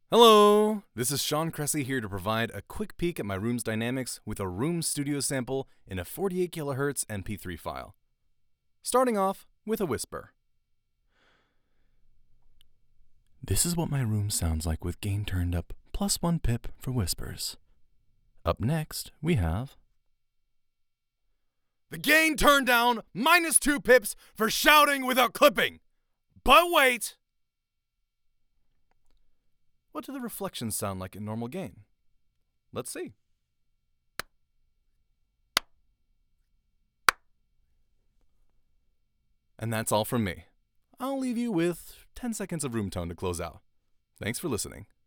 Hello! This is Sean Cressy here to provide a quick peek at my room's dynamics with a room studio sample in a 48 kHz MP3 file. Starting off with a whisper. This is what my room sounds like with gain turned up +1 pip for whispers. Up next, we have the gain turned down -2 pips for shouting without clipping. But wait! What do the reflections sound like in normal gain? Let's see. And that's all from me. I'll leave you with 10 seconds of room tone to close out. Thanks for listening.